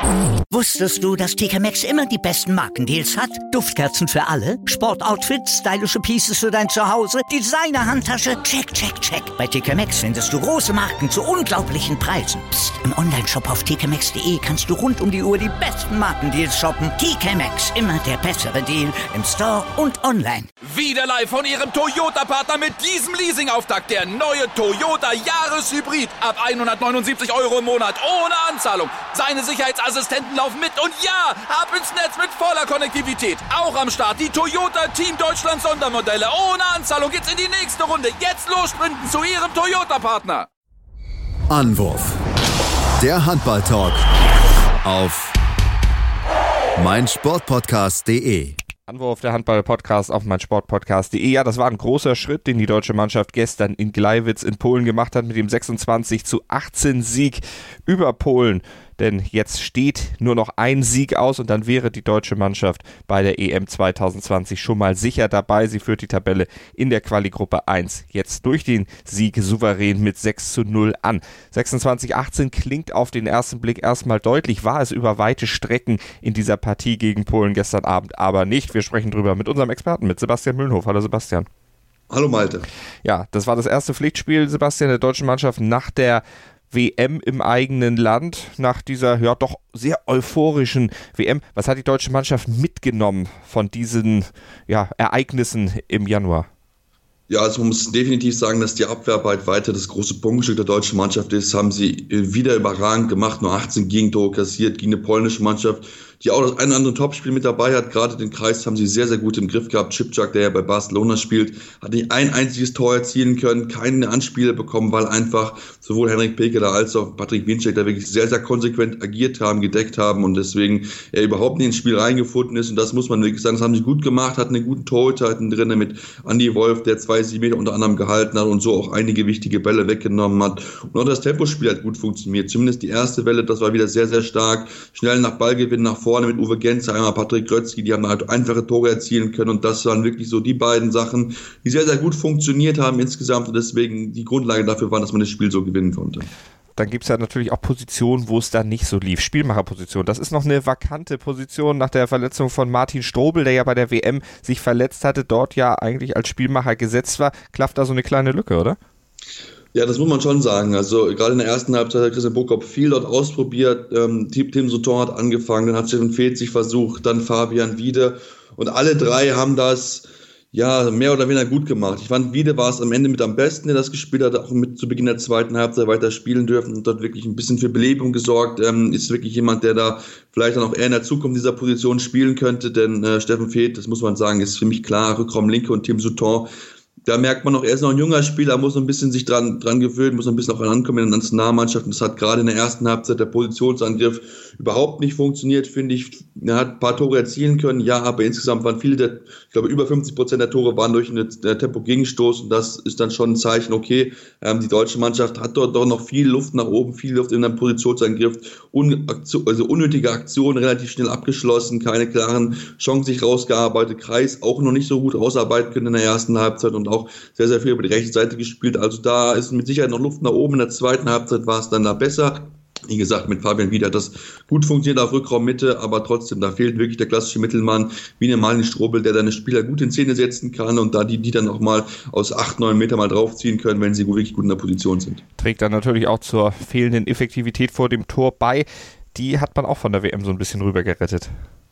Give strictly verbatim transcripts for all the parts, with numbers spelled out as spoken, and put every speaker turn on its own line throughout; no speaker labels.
Wusstest du, dass T K Maxx immer die besten Markendeals hat? Duftkerzen für alle, Sportoutfits, stylische Pieces für dein Zuhause, Designer-Handtasche, check, check, check. Bei T K Maxx findest du große Marken zu unglaublichen Preisen. Psst. Im Onlineshop auf t k maxx punkt d e kannst du rund um die Uhr die besten Markendeals shoppen. T K Maxx, immer der bessere Deal im Store und online.
Wieder live von Ihrem Toyota-Partner mit diesem Leasing-Auftakt. Der neue Toyota Jahreshybrid. Ab hundertneunundsiebzig Euro im Monat. Ohne Anzahlung. Seine Sicherheitsassistenten laufen mit. Und ja, ab ins Netz mit voller Konnektivität. Auch am Start die Toyota Team Deutschland Sondermodelle. Ohne Anzahlung geht's in die nächste Runde. Jetzt los sprinten zu Ihrem Toyota-Partner.
Anwurf. Der Handball-Talk auf meinsportpodcast punkt de.
Anwurf, der Handball-Podcast auf meinsportpodcast punkt de. Ja, das war ein großer Schritt, den die deutsche Mannschaft gestern in Gleiwitz in Polen gemacht hat mit dem sechsundzwanzig zu achtzehn Sieg über Polen. Denn jetzt steht nur noch ein Sieg aus und dann wäre die deutsche Mannschaft bei der E M zwanzig zwanzig schon mal sicher dabei. Sie führt die Tabelle in der Quali-Gruppe eins jetzt durch den Sieg souverän mit sechs zu null an. sechsundzwanzig achtzehn klingt auf den ersten Blick erstmal deutlich, war es über weite Strecken in dieser Partie gegen Polen gestern Abend aber nicht. Wir sprechen drüber mit unserem Experten, mit Sebastian Mühlenhof. Hallo Sebastian.
Hallo Malte.
Ja, das war das erste Pflichtspiel, Sebastian, der deutschen Mannschaft nach der W M im eigenen Land, nach dieser ja doch sehr euphorischen W M. Was hat die deutsche Mannschaft mitgenommen von diesen ja, Ereignissen im Januar?
Ja, also man muss definitiv sagen, dass die Abwehrarbeit weiter das große Punktstück der deutschen Mannschaft ist. Haben sie wieder überragend gemacht, nur achtzehn Gegentore kassiert gegen eine polnische Mannschaft, die auch das ein oder andere Topspiel mit dabei hat. Gerade den Kreis haben sie sehr, sehr gut im Griff gehabt. Šipčák, der ja bei Barcelona spielt, hat nicht ein einziges Tor erzielen können, keine Anspiele bekommen, weil einfach sowohl Henrik Pekeler als auch Patrick Winczek da wirklich sehr, sehr konsequent agiert haben, gedeckt haben und deswegen er überhaupt nicht ins Spiel reingefunden ist. Und das muss man wirklich sagen, das haben sie gut gemacht, hatten einen guten Torhüter drin mit Andi Wolf, der zwei sieben Meter unter anderem gehalten hat und so auch einige wichtige Bälle weggenommen hat. Und auch das Tempospiel hat gut funktioniert. Zumindest die erste Welle, das war wieder sehr, sehr stark. Schnell nach Ballgewinn nach vorne mit Uwe Gensheimer, Patrick Grötzky, die haben halt einfache Tore erzielen können und das waren wirklich so die beiden Sachen, die sehr, sehr gut funktioniert haben insgesamt und deswegen die Grundlage dafür waren, dass man das Spiel so gewinnen konnte.
Dann gibt es ja natürlich auch Positionen, wo es dann nicht so lief. Spielmacherposition, das ist noch eine vakante Position nach der Verletzung von Martin Strobel, der ja bei der W M sich verletzt hatte, dort ja eigentlich als Spielmacher gesetzt war. Klafft da so eine kleine Lücke, oder?
Ja, das muss man schon sagen. Also gerade in der ersten Halbzeit hat Christian Prokop viel dort ausprobiert. Ähm, Tim Sauton hat angefangen, dann hat Steffen Feeth sich versucht, dann Fabian Wiede. Und alle drei haben das ja mehr oder weniger gut gemacht. Ich fand, Wiede war es am Ende mit am besten, der das gespielt hat, auch mit zu Beginn der zweiten Halbzeit weiter spielen dürfen und dort wirklich ein bisschen für Belebung gesorgt. Ähm, ist wirklich jemand, der da vielleicht dann auch eher in der Zukunft dieser Position spielen könnte, denn äh, Steffen Feeth, das muss man sagen, ist für mich klar, Rückraum Linke und Tim Sauton. Da merkt man noch, er ist noch ein junger Spieler, muss noch ein bisschen sich dran, dran gewöhnen, muss noch ein bisschen auch rankommen in der Nationalmannschaft. Und das hat gerade in der ersten Halbzeit der Positionsangriff überhaupt nicht funktioniert, finde ich. Er hat ein paar Tore erzielen können, ja, aber insgesamt waren viele, der, ich glaube über fünfzig Prozent der Tore waren durch einen Tempo-Gegenstoß und das ist dann schon ein Zeichen, okay, ähm, die deutsche Mannschaft hat dort doch noch viel Luft nach oben, viel Luft in einem Positionsangriff, un, also unnötige Aktionen relativ schnell abgeschlossen, keine klaren Chancen sich rausgearbeitet, Kreis auch noch nicht so gut ausarbeiten können in der ersten Halbzeit und auch sehr, sehr viel über die rechte Seite gespielt. Also da ist mit Sicherheit noch Luft nach oben. In der zweiten Halbzeit war es dann da besser. Wie gesagt, mit Fabian Wiede hat das gut funktioniert auf Rückraummitte, aber trotzdem, da fehlt wirklich der klassische Mittelmann, wie ein Martin Strobel, der deine Spieler gut in Szene setzen kann und da die, die dann auch mal aus acht, neun Meter mal draufziehen können, wenn sie wirklich gut in der Position sind.
Trägt dann natürlich auch zur fehlenden Effektivität vor dem Tor bei. Die hat man auch von der W M so ein bisschen rüber gerettet.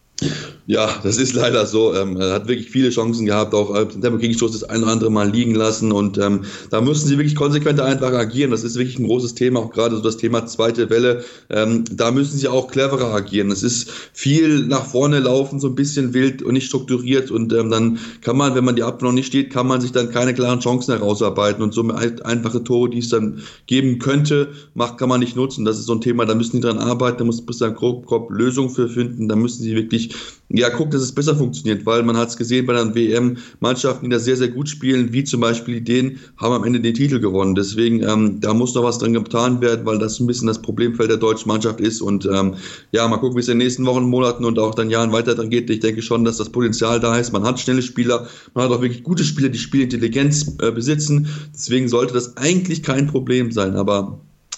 Ja, das ist leider so. Ähm, er hat wirklich viele Chancen gehabt, auch äh, den Tempo-Gegenstoß das ein oder andere Mal liegen lassen und ähm, da müssen sie wirklich konsequent einfach agieren. Das ist wirklich ein großes Thema, auch gerade so das Thema zweite Welle. Ähm, da müssen sie auch cleverer agieren. Es ist viel nach vorne laufen, so ein bisschen wild und nicht strukturiert und ähm, dann kann man, wenn man die Abwehr noch nicht steht, kann man sich dann keine klaren Chancen herausarbeiten und so einfache Tore, die es dann geben könnte, macht, kann man nicht nutzen. Das ist so ein Thema, da müssen die dran arbeiten, da muss Christian Prokop Lösungen für finden, da müssen sie wirklich ja, guckt, dass es besser funktioniert, weil man hat es gesehen bei den W M-Mannschaften, die da sehr, sehr gut spielen, wie zum Beispiel die Dänen, haben am Ende den Titel gewonnen. Deswegen, ähm, da muss noch was dran getan werden, weil das ein bisschen das Problemfeld der deutschen Mannschaft ist und ähm, ja, mal gucken, wie es in den nächsten Wochen, Monaten und auch dann Jahren weiter dran geht. Ich denke schon, dass das Potenzial da ist. Man hat schnelle Spieler, man hat auch wirklich gute Spieler, die Spielintelligenz äh, besitzen. Deswegen sollte das eigentlich kein Problem sein, aber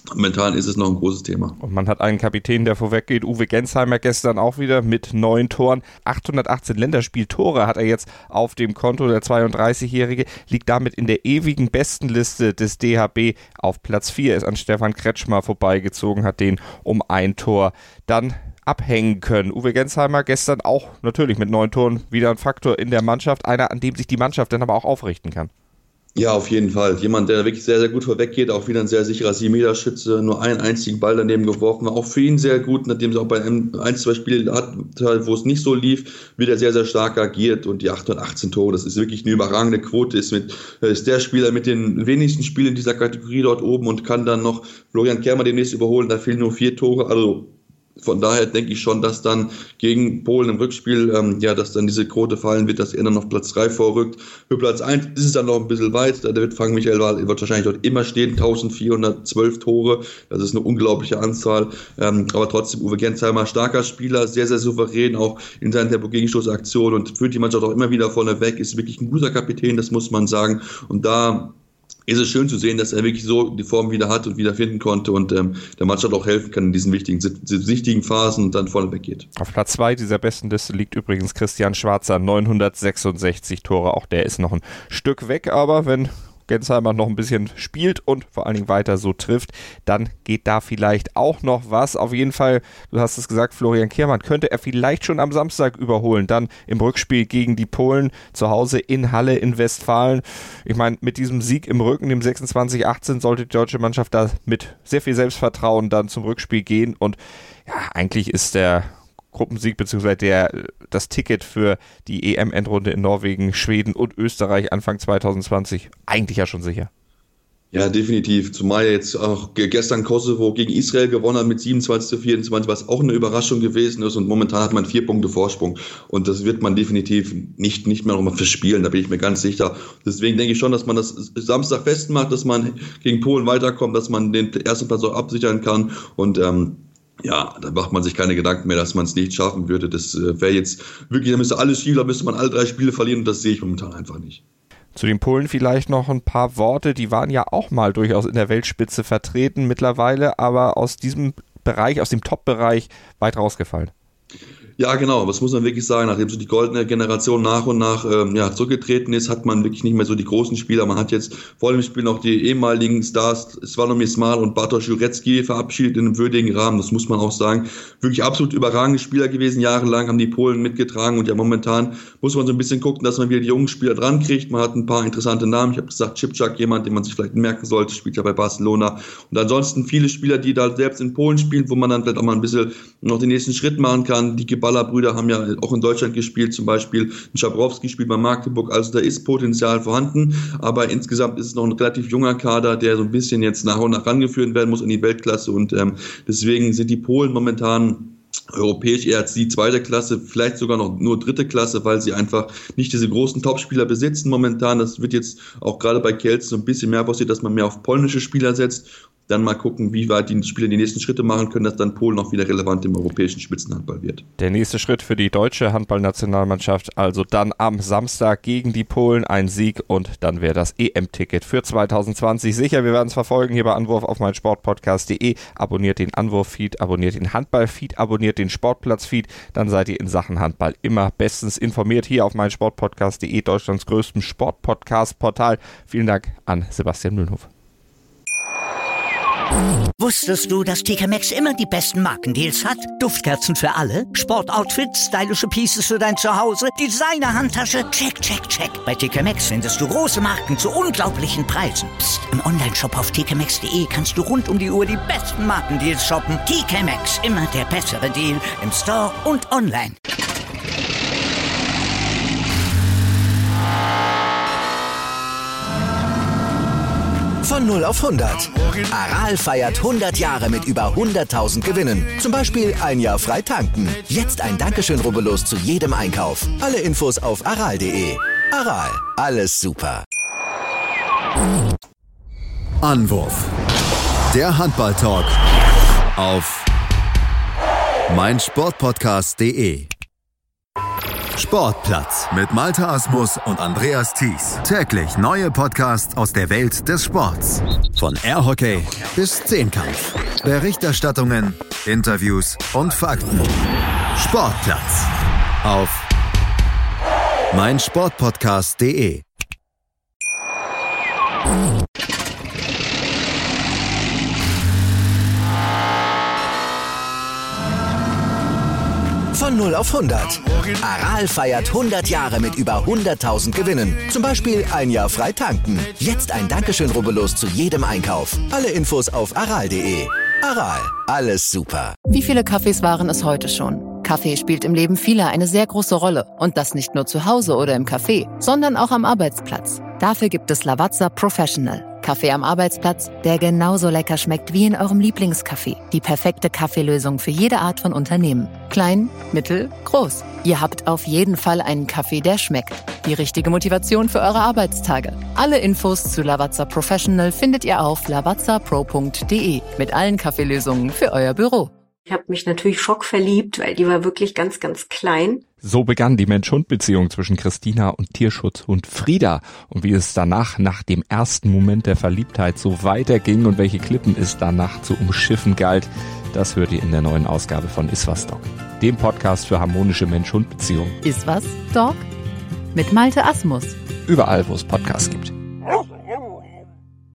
Momentan ist es noch ein großes Thema.
Und man hat einen Kapitän, der vorweggeht, Uwe Gensheimer gestern auch wieder mit neun Toren. achthundertachtzehn Länderspieltore hat er jetzt auf dem Konto. Der zweiunddreißigjährige liegt damit in der ewigen Bestenliste des D H B auf Platz vier, ist an Stefan Kretschmer vorbeigezogen, hat den um ein Tor dann abhängen können. Uwe Gensheimer gestern auch natürlich mit neun Toren wieder ein Faktor in der Mannschaft, einer, an dem sich die Mannschaft dann aber auch aufrichten kann.
Ja, auf jeden Fall. Jemand, der wirklich sehr, sehr gut vorweggeht, auch wieder ein sehr sicherer sieben-Meter-Schütze, nur einen einzigen Ball daneben geworfen, war auch für ihn sehr gut, nachdem es auch bei einem ein, zwei Spielen hat, wo es nicht so lief, wieder sehr, sehr stark agiert und die achthundertachtzehn Tore, das ist wirklich eine überragende Quote, ist mit, ist der Spieler mit den wenigsten Spielen in dieser Kategorie dort oben und kann dann noch Florian Kermer demnächst überholen, da fehlen nur vier Tore, also von daher denke ich schon, dass dann gegen Polen im Rückspiel, ähm, ja, dass dann diese Quote fallen wird, dass er dann auf Platz drei vorrückt. Für Platz eins ist es dann noch ein bisschen weit. Da wird Frank Michael Wahl wird wahrscheinlich dort immer stehen, eintausendvierhundertzwölf Tore. Das ist eine unglaubliche Anzahl. Ähm, aber trotzdem Uwe Gensheimer, starker Spieler, sehr, sehr souverän, auch in seinen Tempo-Gegenstoßaktionen und führt die Mannschaft auch immer wieder vorne weg. Ist wirklich ein guter Kapitän, das muss man sagen. Und da ist es schön zu sehen, dass er wirklich so die Form wieder hat und wieder finden konnte und ähm, der Mannschaft auch helfen kann in diesen wichtigen, wichtigen Phasen und dann vorne weggeht.
Auf Platz zwei dieser besten Liste liegt übrigens Christian Schwarzer, neunhundertsechsundsechzig Tore. Auch der ist noch ein Stück weg, aber wenn Gensheimer noch ein bisschen spielt und vor allen Dingen weiter so trifft, dann geht da vielleicht auch noch was. Auf jeden Fall, du hast es gesagt, Florian Kermann könnte er vielleicht schon am Samstag überholen, dann im Rückspiel gegen die Polen zu Hause in Halle in Westfalen. Ich meine, mit diesem Sieg im Rücken, dem sechsundzwanzig achtzehn, sollte die deutsche Mannschaft da mit sehr viel Selbstvertrauen dann zum Rückspiel gehen und ja, eigentlich ist der Gruppensieg bzw. der das Ticket für die E M-Endrunde in Norwegen, Schweden und Österreich Anfang zwanzig zwanzig eigentlich ja schon sicher.
Ja, definitiv. Zumal jetzt auch gestern Kosovo gegen Israel gewonnen hat mit siebenundzwanzig zu vierundzwanzig, was auch eine Überraschung gewesen ist. Und momentan hat man vier Punkte Vorsprung. Und das wird man definitiv nicht, nicht mehr nochmal verspielen, da bin ich mir ganz sicher. Deswegen denke ich schon, dass man das Samstag festmacht, dass man gegen Polen weiterkommt, dass man den ersten Platz auch absichern kann. Und ähm, ja, da macht man sich keine Gedanken mehr, dass man es nicht schaffen würde. Das äh, wäre jetzt wirklich, da müsste alles schief, da müsste man alle drei Spiele verlieren und das sehe ich momentan einfach nicht.
Zu den Polen vielleicht noch ein paar Worte, die waren ja auch mal durchaus in der Weltspitze vertreten mittlerweile, aber aus diesem Bereich, aus dem Top-Bereich weit rausgefallen.
Ja, genau, das muss man wirklich sagen. Nachdem so die goldene Generation nach und nach ähm, ja, zurückgetreten ist, hat man wirklich nicht mehr so die großen Spieler. Man hat jetzt vor dem Spiel noch die ehemaligen Stars Sławomir Szmal und Bartosz Jurecki verabschiedet in einem würdigen Rahmen. Das muss man auch sagen. Wirklich absolut überragende Spieler gewesen. Jahrelang haben die Polen mitgetragen und ja, momentan muss man so ein bisschen gucken, dass man wieder die jungen Spieler dran kriegt. Man hat ein paar interessante Namen. Ich habe gesagt, Šipčák, jemand, den man sich vielleicht merken sollte, spielt ja bei Barcelona. Und ansonsten viele Spieler, die da selbst in Polen spielen, wo man dann vielleicht auch mal ein bisschen noch den nächsten Schritt machen kann. Die Baller-Brüder haben ja auch in Deutschland gespielt, zum Beispiel Schabrowski spielt bei Magdeburg, also da ist Potenzial vorhanden, aber insgesamt ist es noch ein relativ junger Kader, der so ein bisschen jetzt nach und nach rangeführt werden muss in die Weltklasse und ähm, deswegen sind die Polen momentan europäisch eher als die zweite Klasse, vielleicht sogar noch nur dritte Klasse, weil sie einfach nicht diese großen Topspieler besitzen momentan. Das wird jetzt auch gerade bei Kielce so ein bisschen mehr passiert, dass man mehr auf polnische Spieler setzt. Dann mal gucken, wie weit die Spieler die nächsten Schritte machen können, dass dann Polen auch wieder relevant im europäischen Spitzenhandball wird.
Der nächste Schritt für die deutsche Handballnationalmannschaft, also dann am Samstag gegen die Polen ein Sieg und dann wäre das E M-Ticket für zwanzig zwanzig sicher. Wir werden es verfolgen hier bei Anwurf auf meinsportpodcast punkt de. Abonniert den Anwurf-Feed, abonniert den Handball-Feed, abonniert den Sportplatz-Feed, dann seid ihr in Sachen Handball immer bestens informiert hier auf meinsportpodcast punkt de, Deutschlands größtem Sportpodcast-Portal. Vielen Dank an Sebastian Mühlenhof.
Wusstest du, dass T K Maxx immer die besten Markendeals hat? Duftkerzen für alle, Sportoutfits, stylische Pieces für dein Zuhause, Designer-Handtasche, check, check, check. Bei T K Maxx findest du große Marken zu unglaublichen Preisen. Psst. Im Onlineshop auf t k maxx punkt de kannst du rund um die Uhr die besten Markendeals shoppen. T K Maxx, immer der bessere Deal im Store und online.
Von null auf hundert. Aral feiert hundert Jahre mit über hunderttausend Gewinnen. Zum Beispiel ein Jahr frei tanken. Jetzt ein Dankeschön, rubbellos zu jedem Einkauf. Alle Infos auf aral punkt de. Aral, alles super.
Anwurf. Der Handball-Talk auf meinsportpodcast punkt de. Sportplatz mit Malte Asmus und Andreas Thies. Täglich neue Podcasts aus der Welt des Sports. Von Airhockey bis Zehnkampf. Berichterstattungen, Interviews und Fakten. Sportplatz auf meinsportpodcast punkt de.
Von null auf hundert. Aral feiert hundert Jahre mit über hunderttausend Gewinnen. Zum Beispiel ein Jahr frei tanken. Jetzt ein Dankeschön, rubbellos zu jedem Einkauf. Alle Infos auf aral punkt de. Aral, alles super.
Wie viele Kaffees waren es heute schon? Kaffee spielt im Leben vieler eine sehr große Rolle. Und das nicht nur zu Hause oder im Café, sondern auch am Arbeitsplatz. Dafür gibt es Lavazza Professional. Kaffee am Arbeitsplatz, der genauso lecker schmeckt wie in eurem Lieblingscafé. Die perfekte Kaffeelösung für jede Art von Unternehmen. Klein, mittel, groß. Ihr habt auf jeden Fall einen Kaffee, der schmeckt. Die richtige Motivation für eure Arbeitstage. Alle Infos zu Lavazza Professional findet ihr auf lavazza pro punkt de mit allen Kaffeelösungen für euer Büro.
Ich habe mich natürlich schockverliebt, weil die war wirklich ganz, ganz klein.
So begann die Mensch-Hund-Beziehung zwischen Christina und Tierschutzhund Frieda. Und wie es danach, nach dem ersten Moment der Verliebtheit, so weiterging und welche Klippen es danach zu umschiffen galt, das hört ihr in der neuen Ausgabe von Iswas Dog, dem Podcast für harmonische Mensch-Hund-Beziehungen.
Iswas Dog? Mit Malte Asmus.
Überall, wo es Podcasts gibt.